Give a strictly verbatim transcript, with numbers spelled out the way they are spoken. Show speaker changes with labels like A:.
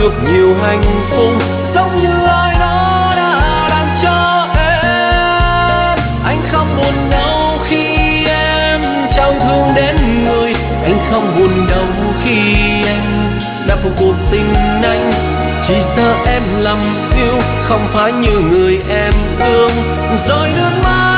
A: được nhiều hạnh phúc giống như ai đó đã ban cho em. Anh không buồn đâu khi em chẳng thương đến người, anh không buồn đâu khi em đã phụ cuộc tình anh. Chỉ sợ em lầm yêu không phải như người em thương, rồi nước mắt